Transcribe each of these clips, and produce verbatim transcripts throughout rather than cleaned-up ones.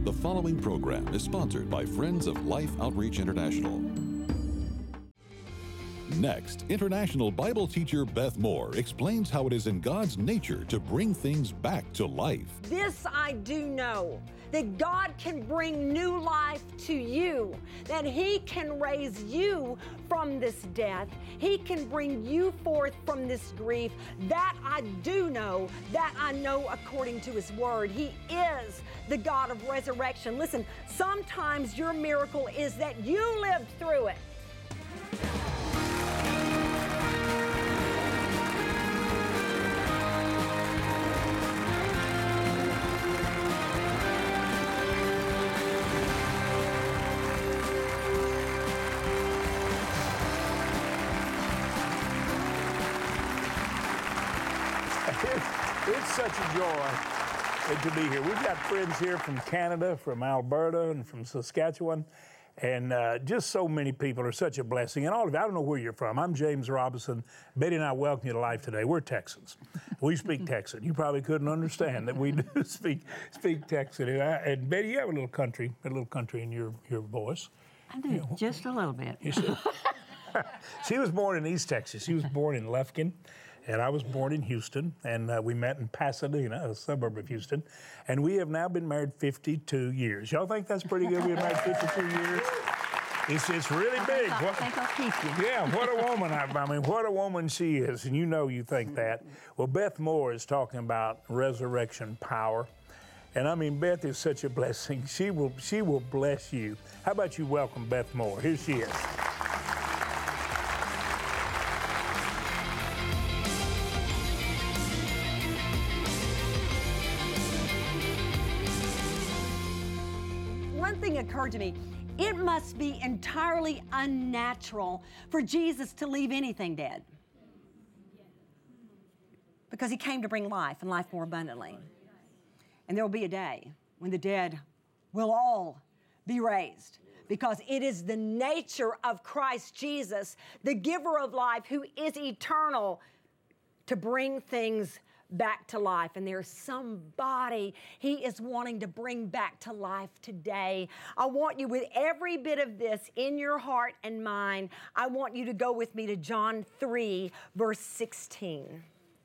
The following program is sponsored by Friends of Life Outreach International. Next, International Bible teacher Beth Moore explains how it is in God's nature to bring things back to life. This I do know, that God can bring new life to you, that He can raise you from this death. He can bring you forth from this grief. That I do know, that I know according to His Word. He is the God of resurrection. Listen, sometimes your miracle is that you lived through it. It's such a joy to be here. We've got friends here from Canada, from Alberta, and from Saskatchewan, and uh, just so many people are such a blessing. And all of you, I don't know where you're from. I'm James Robinson. Betty and I welcome you to life today. We're Texans. We speak Texan. You probably couldn't understand that we do speak speak Texan. And, I, and Betty, you have a little country, a little country in your, your voice. I do, you know, just a little bit. She was born in East Texas. She was born in Lufkin. And I was born in Houston, and uh, we met in Pasadena, a suburb of Houston. And we have now been married fifty-two years. Y'all think that's pretty good? We've been married fifty-two years? It's, it's really I big. Think What, I think I'll keep you. yeah, what a woman. I, I mean, what a woman she is. And you know you think that. Well, Beth Moore is talking about resurrection power. And I mean, Beth is such a blessing. She will, she will bless you. How about you welcome Beth Moore? Here she is. Occurred to me, it must be entirely unnatural for Jesus to leave anything dead, because He came to bring life and life more abundantly. And there will be a day when the dead will all be raised, because it is the nature of Christ Jesus, the giver of life, who is eternal, to bring things back to life. And there's somebody He is wanting to bring back to life today. I want you, with every bit of this in your heart and mind, I want you to go with me to John three, verse sixteen.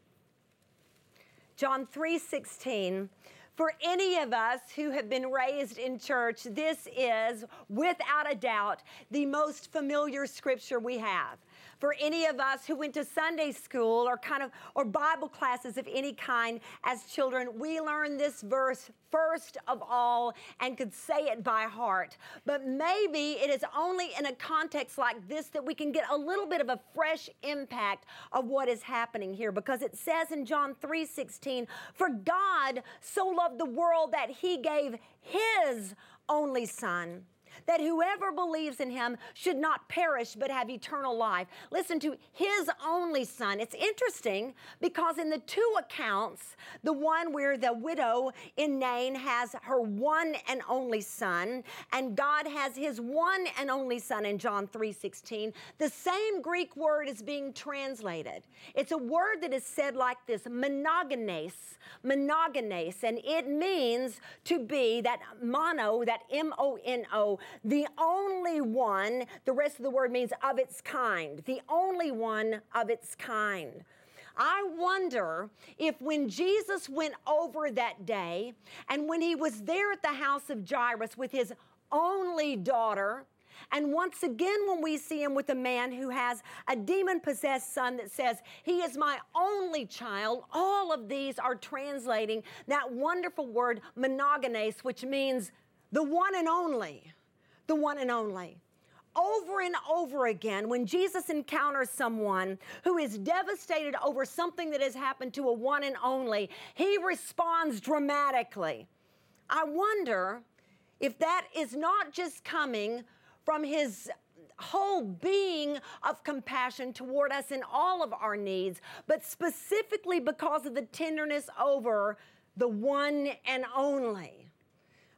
John three sixteen. For any of us who have been raised in church, this is, without a doubt, the most familiar scripture we have. For any of us who went to Sunday school or kind of or Bible classes of any kind as children, we learned this verse first of all and could say it by heart. But maybe it is only in a context like this that we can get a little bit of a fresh impact of what is happening here, because it says in John three sixteen, for God so loved the world that He gave His only Son, that whoever believes in Him should not perish but have eternal life. Listen to His only Son. It's interesting because in the two accounts, the one where the widow in Nain has her one and only son, and God has His one and only Son in John three sixteen, the same Greek word is being translated. It's a word that is said like this, monogenes, monogenes, and it means to be that mono, that M O N O, the only one. The rest of the word means of its kind, the only one of its kind. I wonder if when Jesus went over that day, and when He was there at the house of Jairus with his only daughter, and once again when we see Him with a man who has a demon-possessed son that says, He is my only child, all of these are translating that wonderful word monogenes, which means the one and only. The one and only. Over and over again, when Jesus encounters someone who is devastated over something that has happened to a one and only, He responds dramatically. I wonder if that is not just coming from His whole being of compassion toward us in all of our needs, but specifically because of the tenderness over the one and only.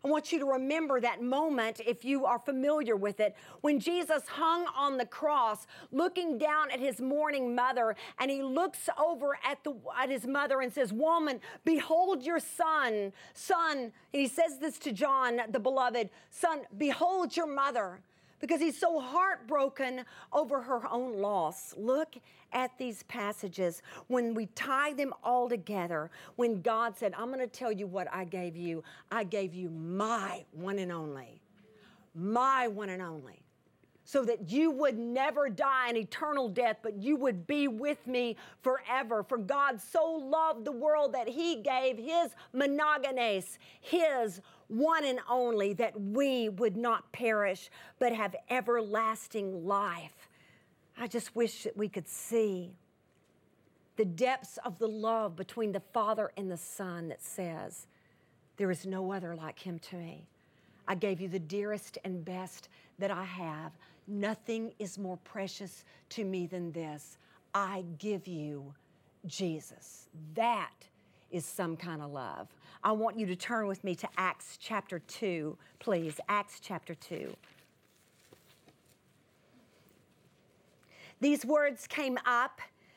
I want you to remember that moment if you are familiar with it. When Jesus hung on the cross, looking down at his mourning mother, and he looks over at, the, at his mother and says, "Woman, behold your son. Son," and he says this to John, the beloved, "Son, behold your mother." Because he's so heartbroken over her own loss. Look at these passages. When we tie them all together, when God said, "I'm going to tell you what I gave you. I gave you my one and only. My one and only. So that you would never die an eternal death, but you would be with me forever. For God so loved the world that he gave his monogenes, his one and only, that we would not perish, but have everlasting life." I just wish that we could see the depths of the love between the Father and the Son that says, "There is no other like him to me. I gave you the dearest and best that I have. Nothing is more precious to me than this. I give you Jesus." That is some kind of love. I want you to turn with me to Acts chapter two, please. Acts chapter two. These words came up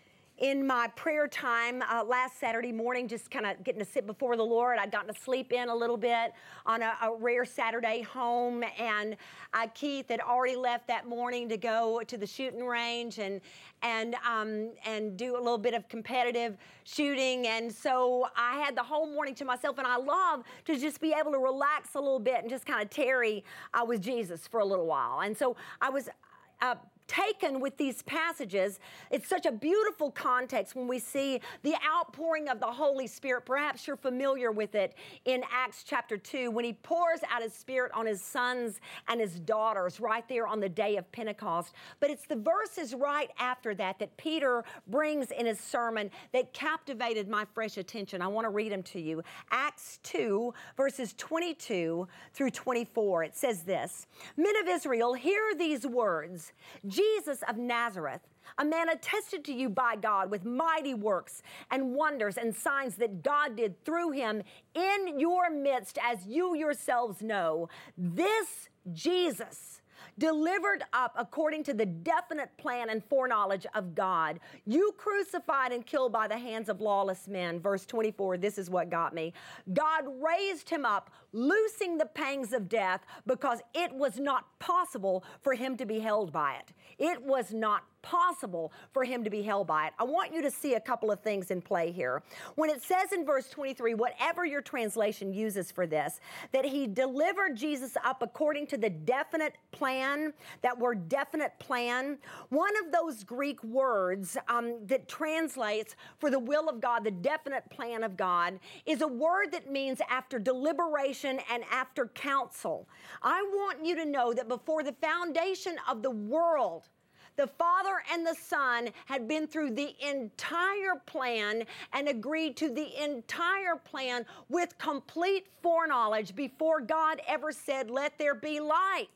in my prayer time uh, last Saturday morning, just kind of getting to sit before the Lord. I'd gotten to sleep in a little bit on a, a rare Saturday home, and uh, Keith had already left that morning to go to the shooting range and and um, and do a little bit of competitive shooting. And so I had the whole morning to myself, and I love to just be able to relax a little bit and just kind of tarry uh, with Jesus for a little while. And so I was uh, taken with these passages. It's such a beautiful context when we see the outpouring of the Holy Spirit. Perhaps you're familiar with it in Acts chapter two, when he pours out his Spirit on his sons and his daughters right there on the day of Pentecost. But it's the verses right after that that Peter brings in his sermon that captivated my fresh attention. I want to read them to you. Acts two, verses twenty-two through twenty-four. It says this: "Men of Israel, hear these words. Jesus of Nazareth, a man attested to you by God with mighty works and wonders and signs that God did through him in your midst, as you yourselves know. This Jesus, delivered up according to the definite plan and foreknowledge of God, you crucified and killed by the hands of lawless men." Verse twenty-four, this is what got me. "God raised him up, loosing the pangs of death, because it was not possible for him to be held by it." It was not possible for him to be held by it. I want you to see a couple of things in play here. When it says in verse twenty-three, whatever your translation uses for this, that he delivered Jesus up according to the definite plan, that word definite plan, one of those Greek words um, that translates for the will of God, the definite plan of God, is a word that means after deliberation and after counsel. I want you to know that before the foundation of the world, the Father and the Son had been through the entire plan and agreed to the entire plan with complete foreknowledge before God ever said, "Let there be light."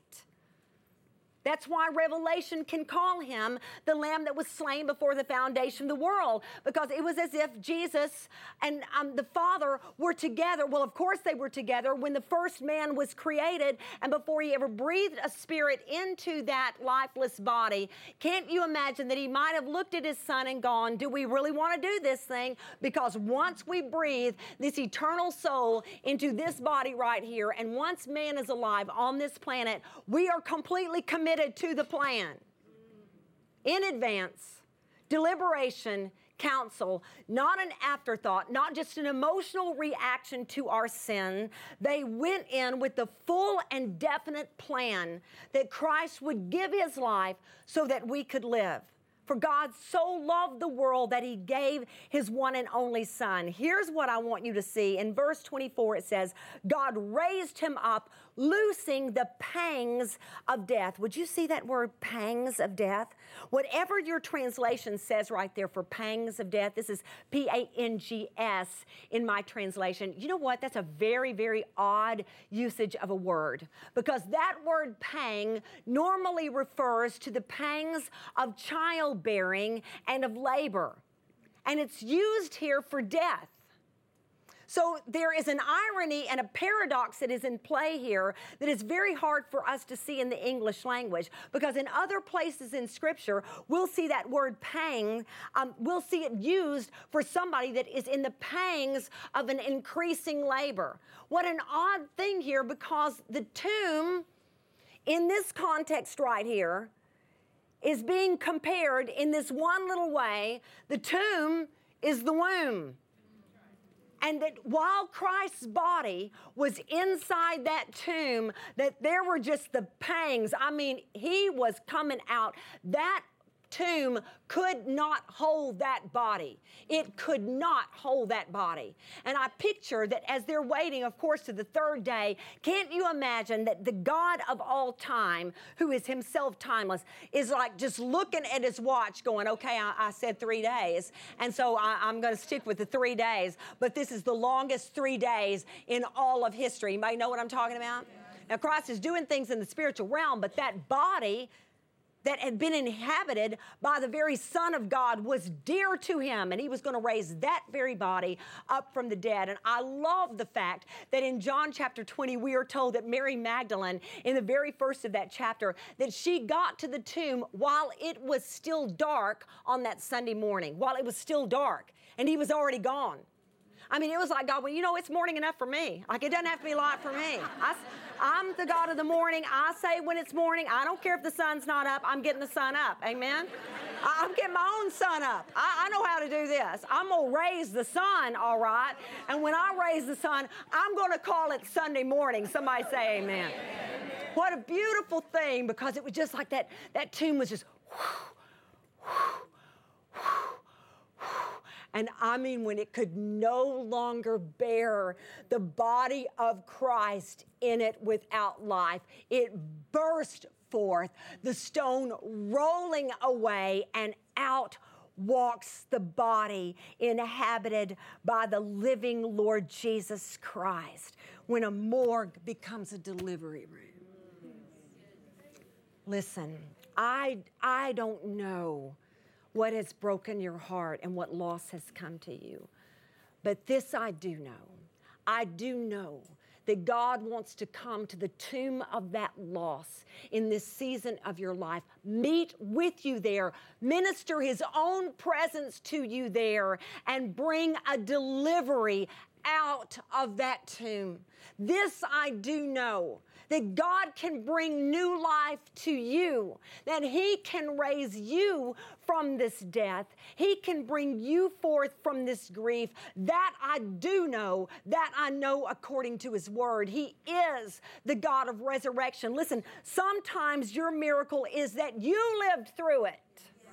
That's why Revelation can call him the Lamb that was slain before the foundation of the world, because it was as if Jesus and um, the Father were together. Well, of course they were together when the first man was created and before he ever breathed a spirit into that lifeless body. Can't you imagine that he might have looked at his son and gone, "Do we really want to do this thing? Because once we breathe this eternal soul into this body right here, and once man is alive on this planet, we are completely committed to the plan." In advance, deliberation, counsel, not an afterthought, not just an emotional reaction to our sin. They went in with the full and definite plan that Christ would give his life so that we could live. For God so loved the world that he gave his one and only Son. Here's what I want you to see. In verse twenty-four, it says, "God raised him up, loosing the pangs of death." Would you see that word, pangs of death? Whatever your translation says right there for pangs of death, this is P A N G S in my translation. You know what? That's a very, very odd usage of a word, because that word pang normally refers to the pangs of childbearing and of labor. And it's used here for death. So there is an irony and a paradox that is in play here that is very hard for us to see in the English language, because in other places in Scripture, we'll see that word pang, um, we'll see it used for somebody that is in the pangs of an increasing labor. What an odd thing here, because the tomb in this context right here is being compared in this one little way. The tomb is the womb. And that while Christ's body was inside that tomb, that there were just the pangs. I mean, he was coming out. That tomb could not hold that body. It could not hold that body. And I picture that as they're waiting, of course, to the third day, can't you imagine that the God of all time, who is himself timeless, is like just looking at his watch going, okay, I, I said three days, and so I, I'm going to stick with the three days, but this is the longest three days in all of history. You might know what I'm talking about? Now, Christ is doing things in the spiritual realm, but that body that had been inhabited by the very Son of God was dear to him, and he was going to raise that very body up from the dead. And I love the fact that in John chapter twenty, we are told that Mary Magdalene, in the very first of that chapter, that she got to the tomb while it was still dark on that Sunday morning, while it was still dark, and he was already gone. I mean, it was like, God, well, you know, it's morning enough for me. Like, it doesn't have to be light for me. I, I'm the God of the morning. I say when it's morning. I don't care if the sun's not up. I'm getting the sun up. Amen? I, I'm getting my own sun up. I, I know how to do this. I'm going to raise the sun, all right? And when I raise the sun, I'm going to call it Sunday morning. Somebody say amen. Amen. What a beautiful thing, because it was just like that, that tomb was just whew, whew, whew. And I mean, when it could no longer bear the body of Christ in it without life, it burst forth, the stone rolling away, and out walks the body inhabited by the living Lord Jesus Christ, when a morgue becomes a delivery room. Listen, I, I don't know what has broken your heart and what loss has come to you. But this I do know. I do know that God wants to come to the tomb of that loss in this season of your life, meet with you there, minister his own presence to you there, and bring a delivery out of that tomb. This I do know, that God can bring new life to you, that he can raise you from this death. He can bring you forth from this grief. That I do know, that I know according to his word. He is the God of resurrection. Listen, sometimes your miracle is that you lived through it.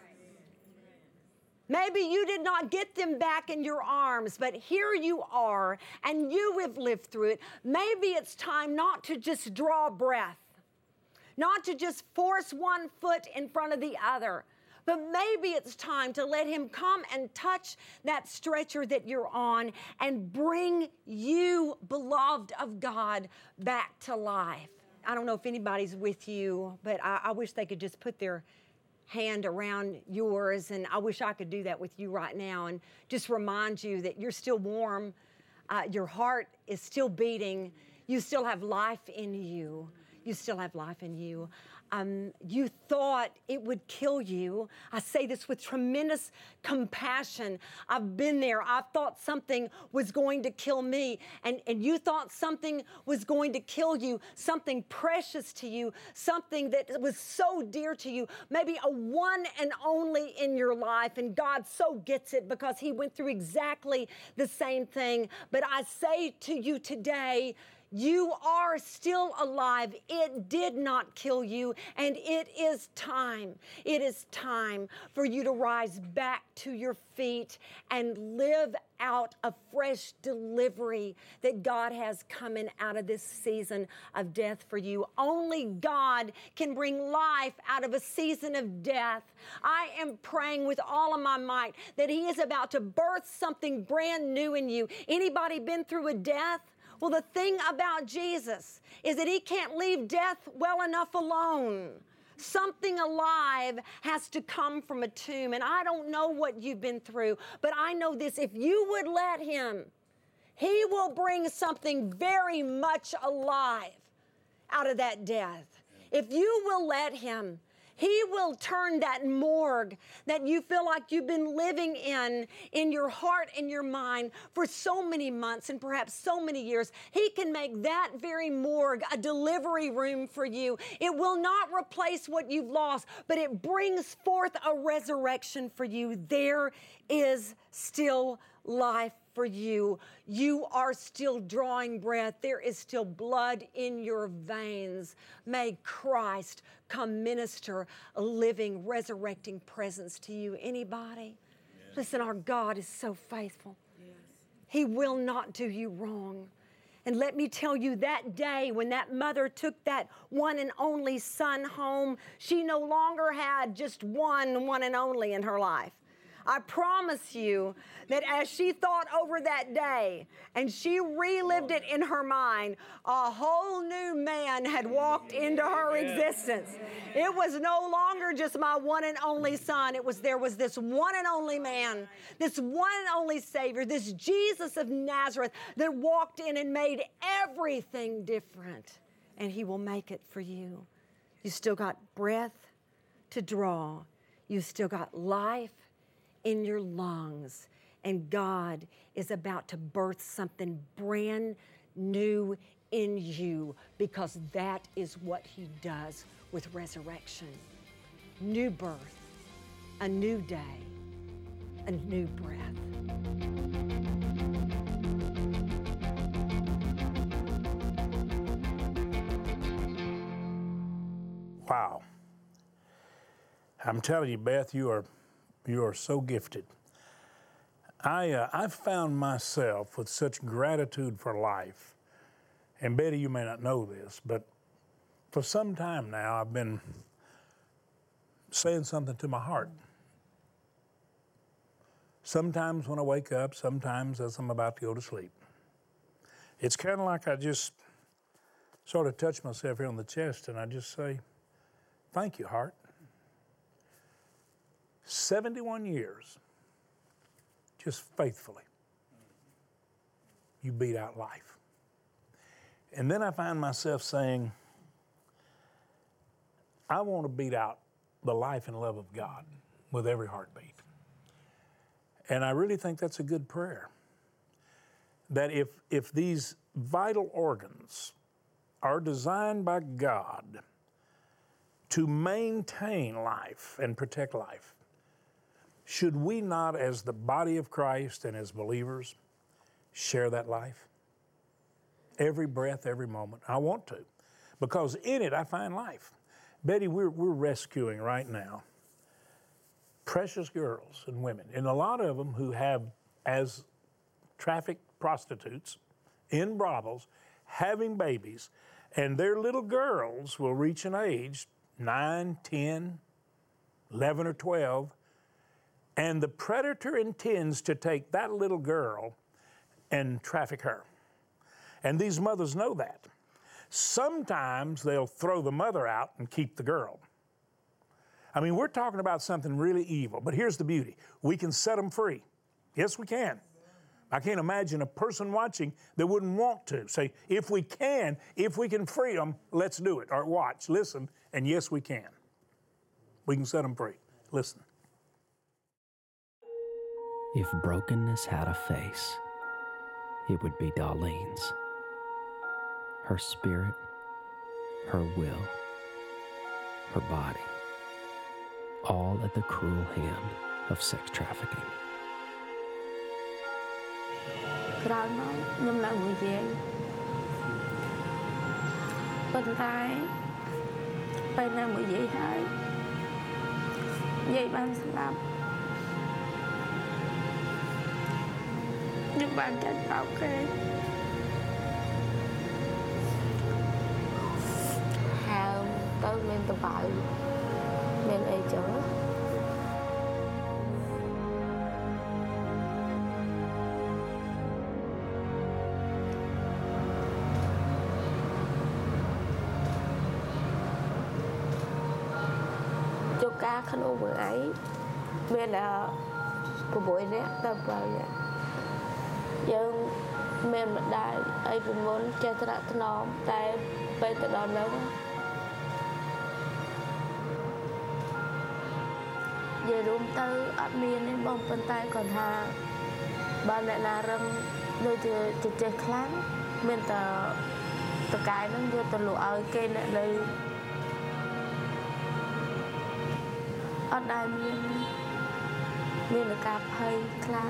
Maybe you did not get them back in your arms, but here you are, and you have lived through it. Maybe it's time not to just draw breath, not to just force one foot in front of the other, but maybe it's time to let him come and touch that stretcher that you're on and bring you, beloved of God, back to life. I don't know if anybody's with you, but I, I wish they could just put their hand around yours, and I wish I could do that with you right now and just remind you that you're still warm, uh, your heart is still beating, you still have life in you, you still have life in you. Um, you thought it would kill you. I say this with tremendous compassion. I've been there. I thought something was going to kill me, and, and you thought something was going to kill you, something precious to you, something that was so dear to you, maybe a one and only in your life, and God so gets it because he went through exactly the same thing. But I say to you today, you are still alive. It did not kill you, and it is time. It is time for you to rise back to your feet and live out a fresh delivery that God has coming out of this season of death for you. Only God can bring life out of a season of death. I am praying with all of my might that he is about to birth something brand new in you. Anybody been through a death? Well, the thing about Jesus is that he can't leave death well enough alone. Something alive has to come from a tomb. And I don't know what you've been through, but I know this. If you would let him, He will bring something very much alive out of that death. If you will let him, he will turn that morgue that you feel like you've been living in, in your heart and your mind for so many months and perhaps so many years. He can make that very morgue a delivery room for you. It will not replace what you've lost, but it brings forth a resurrection for you. There is still life for you. You are still drawing breath. There is still blood in your veins. May Christ come minister a living, resurrecting presence to you. Anybody? Yes. Listen, our God is so faithful. Yes. He will not do you wrong. And let me tell you, that day when that mother took that one and only son home, she no longer had just one, one and only in her life. I promise you that as she thought over that day and she relived it in her mind, a whole new man had walked into her existence. It was no longer just my one and only son. It was, there was this one and only man, this one and only Savior, this Jesus of Nazareth that walked in and made everything different. And he will make it for you. You still got breath to draw. You still got life in your lungs, and God is about to birth something brand new in you, because that is what he does with resurrection. New birth, a new day, a new breath. Wow. I'm telling you, Beth, you are You are so gifted. I, uh, I've found myself with such gratitude for life. And Betty, you may not know this, but for some time now, I've been saying something to my heart. Sometimes when I wake up, sometimes as I'm about to go to sleep. It's kind of like I just sort of touch myself here on the chest and I just say, thank you, heart. seventy-one years, just faithfully, you beat out life. And then I find myself saying, I want to beat out the life and love of God with every heartbeat. And I really think that's a good prayer. That if, if these vital organs are designed by God to maintain life and protect life, should we not, as the body of Christ and as believers, share that life? Every breath, every moment. I want to, because in it I find life. Betty, we're, we're rescuing right now precious girls and women, and a lot of them who have, as trafficked prostitutes in brothels, having babies, and their little girls will reach an age, nine, ten, eleven, or twelve, and the predator intends to take that little girl and traffic her. And these mothers know that. Sometimes they'll throw the mother out and keep the girl. I mean, we're talking about something really evil, but here's the beauty. We can set them free. Yes, we can. I can't imagine a person watching that wouldn't want to. Say, if we can, if we can free them, let's do it. Or watch, listen, and yes, we can. We can set them free. Listen. If brokenness had a face, it would be Darlene's. Her spirit, her will, her body, all at the cruel hand of sex trafficking. ក្រោយមកខ្ញុំនៅមួយយាយប៉ុន្តែពេលនៅមួយយាយហើយយាយបានស្លាប់ខ្ញុំបានចាត់បោកគេហើមទៅមានតបៅមានអីចឹង ការក្នុងមួយឯងមានតែ 6 នាក់ទៅ 7 នាក់យើងមានម្ដាយអីពីមុនចេះត្រាក់ថ្នមតែពេលទៅដល់នោះនិយាយរួមទៅអត់មានទេបងប៉ុន្តែគាត់ថាបើអ្នកណារឹងដូចជាចេះខ្លាំងមានតែតកែនឹងយកទៅលក់ឲ្យគេអ្នកនៅអត់ដែលមានមានការភ័យខ្លាច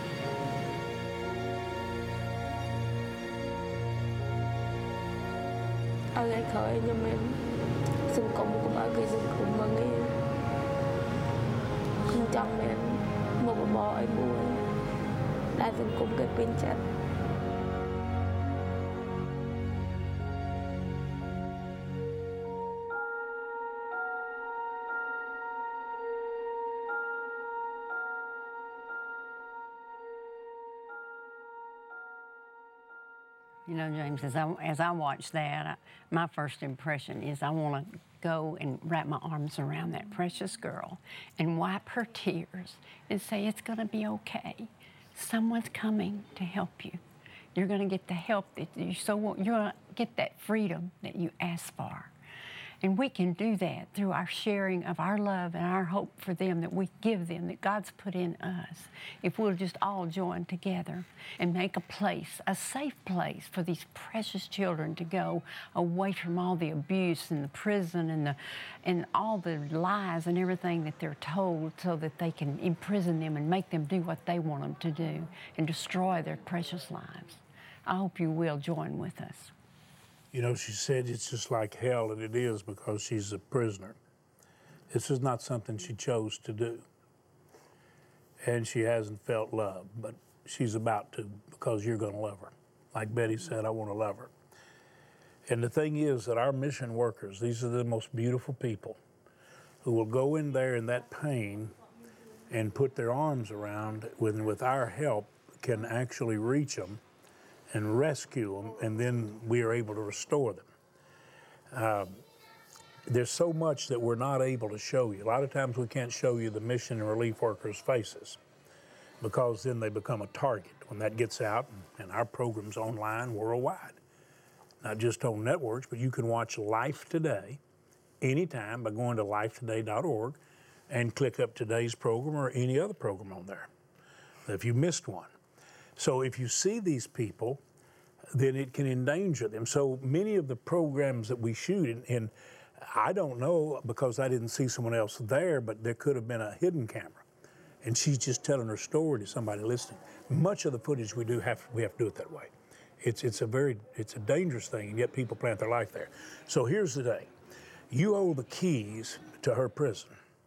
អើយក្រោយខ្ញុំមានសង្គមកុំឲ្យគេសង្គមមកនេះខ្ញុំចង់មានមុខរបរអីមួយដែលសង្គមគេពេញចិត្ត You know, James, as I, as I watch that, I, my first impression is I want to go and wrap my arms around that precious girl and wipe her tears and say, it's going to be okay. Someone's coming to help you. You're going to get the help that you so want. You're going to get that freedom that you ask for. And we can do that through our sharing of our love and our hope for them that we give them, that God's put in us. If we'll just all join together and make a place, a safe place for these precious children to go away from all the abuse and the prison and, the, and all the lies and everything that they're told so that they can imprison them and make them do what they want them to do and destroy their precious lives. I hope you will join with us. You know, she said it's just like hell, and it is because she's a prisoner. This is not something she chose to do. And she hasn't felt love, but she's about to because you're going to love her. Like Betty said, I want to love her. And the thing is that our mission workers, these are the most beautiful people who will go in there in that pain and put their arms around, with, with our help, can actually reach them and rescue them, and then we are able to restore them. Um, there's so much that we're not able to show you. A lot of times we can't show you the mission and relief workers' faces because then they become a target when that gets out, and, and our program's online worldwide. Not just on networks, but you can watch Life Today anytime by going to life today dot org and click up today's program or any other program on there if you missed one. So if you see these people, then it can endanger them. So many of the programs that we shoot, and, and I don't know because I didn't see someone else there, but there could have been a hidden camera. And she's just telling her story to somebody listening. Much of the footage we do have, we have to do it that way. It's, it's a very, it's a dangerous thing, and yet people plant their life there. So here's the thing. You hold the keys to her prison.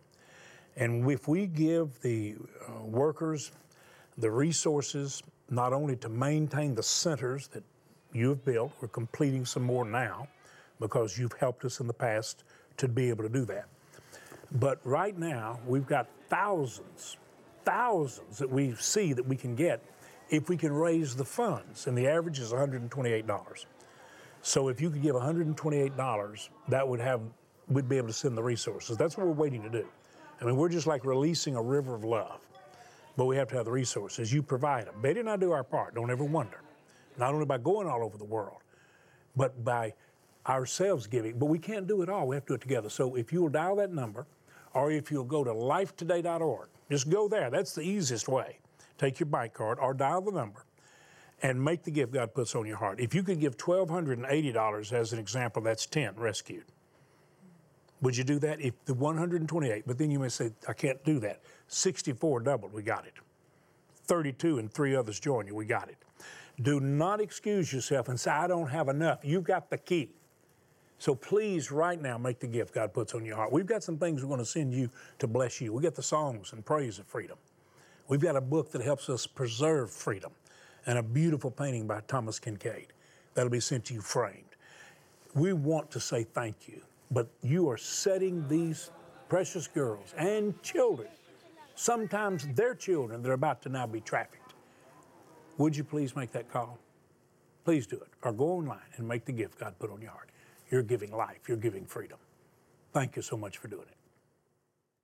And if we give the uh, workers the resources, not only to maintain the centers that you have built, we're completing some more now because you've helped us in the past to be able to do that. But right now, we've got thousands, thousands that we see that we can get if we can raise the funds, and the average is one hundred twenty-eight dollars. So if you could give one hundred twenty-eight dollars, that would have, we'd be able to send the resources. That's what we're waiting to do. I mean, we're just like releasing a river of love. But we have to have the resources. You provide them. Betty and I do our part. Don't ever wonder. Not only by going all over the world, but by ourselves giving. But we can't do it all. We have to do it together. So if you'll dial that number, or if you'll go to life today dot org, just go there. That's the easiest way. Take your bank card or dial the number and make the gift God puts on your heart. If you could give one thousand two hundred eighty dollars as an example, that's ten rescued. Would you do that? If the one hundred twenty-eight, but then you may say, I can't do that. sixty-four doubled, we got it. thirty-two and three others join you, we got it. Do not excuse yourself and say, I don't have enough. You've got the key. So please, right now, make the gift God puts on your heart. We've got some things we're going to send you to bless you. We got the songs and praise of freedom. We've got a book that helps us preserve freedom and a beautiful painting by Thomas Kincaid that'll be sent to you framed. We want to say thank you. But you are setting these precious girls and children, sometimes their children, that are about to now be trafficked. Would you please make that call? Please do it. Or go online and make the gift God put on your heart. You're giving life. You're giving freedom. Thank you so much for doing it.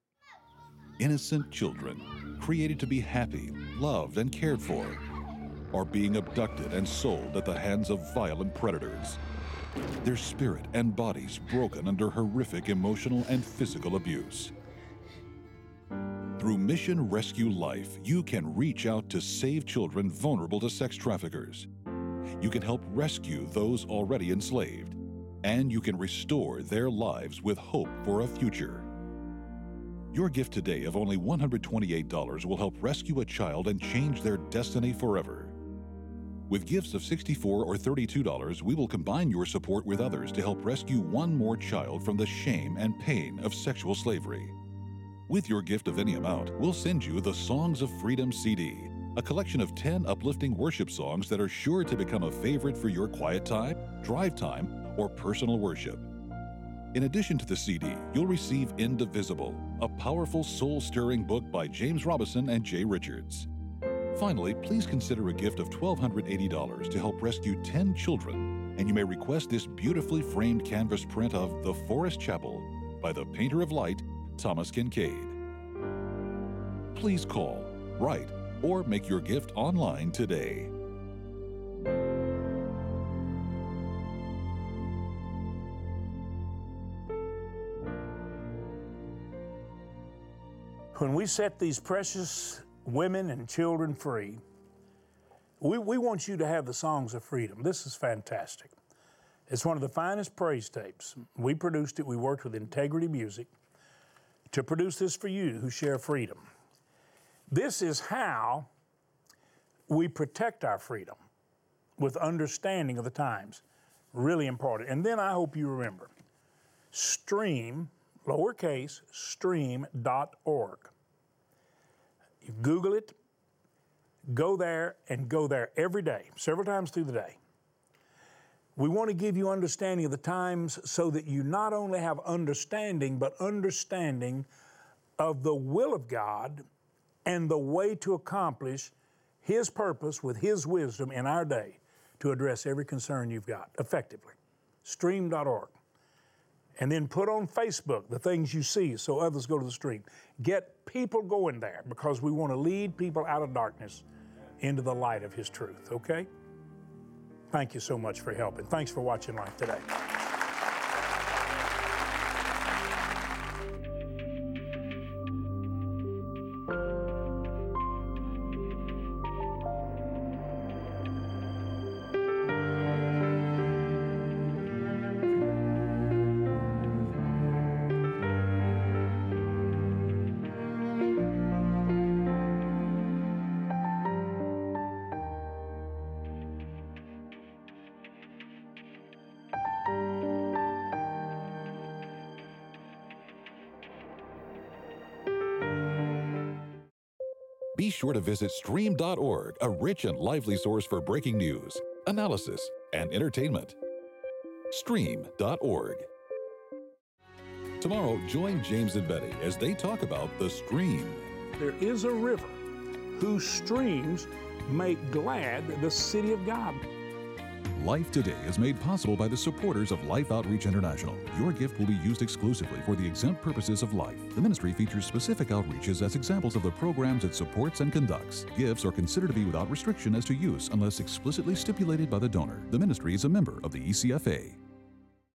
Innocent children, created to be happy, loved, and cared for. are being abducted and sold at the hands of violent predators. Their spirit and bodies broken under horrific emotional and physical abuse. Through Mission Rescue Life, you can reach out to save children vulnerable to sex traffickers. You can help rescue those already enslaved, and you can restore their lives with hope for a future. Your gift today of only one hundred twenty-eight dollars will help rescue a child and change their destiny forever. With gifts of sixty-four dollars or thirty-two dollars, we will combine your support with others to help rescue one more child from the shame and pain of sexual slavery. With your gift of any amount, we'll send you the Songs of Freedom C D, a collection of ten uplifting worship songs that are sure to become a favorite for your quiet time, drive time, or personal worship. In addition to the C D, you'll receive Indivisible, a powerful soul-stirring book by James Robison and Jay Richards. Finally, please consider a gift of one thousand two hundred eighty dollars to help rescue ten children, and you may request this beautifully framed canvas print of The Forest Chapel by the Painter of Light, Thomas Kincaid. Please call, write, or make your gift online today. When we set these precious women and children free, we, we want you to have the Songs of Freedom. This is fantastic. It's one of the finest praise tapes. We produced it. We worked with Integrity Music to produce this for you who share freedom. This is how we protect our freedom, with understanding of the times. Really important. And then I hope you remember, stream, lowercase, stream dot org. You Google it, go there, and go there every day, several times through the day. We want to give you understanding of the times so that you not only have understanding, but understanding of the will of God and the way to accomplish His purpose with His wisdom in our day to address every concern you've got effectively. stream dot org. And then put on Facebook the things you see so others go to the stream. Get people going there because we want to lead people out of darkness into the light of His truth, okay? Thank you so much for helping. Thanks for watching Life Today. Be sure to visit stream dot org, a rich and lively source for breaking news, analysis, and entertainment. stream dot org. Tomorrow, join James and Betty as they talk about the stream. There is a river whose streams make glad the city of God. Life Today is made possible by the supporters of Life Outreach International. Your gift will be used exclusively for the exempt purposes of life. The ministry features specific outreaches as examples of the programs it supports and conducts. Gifts are considered to be without restriction as to use unless explicitly stipulated by the donor. The ministry is a member of the E C F A.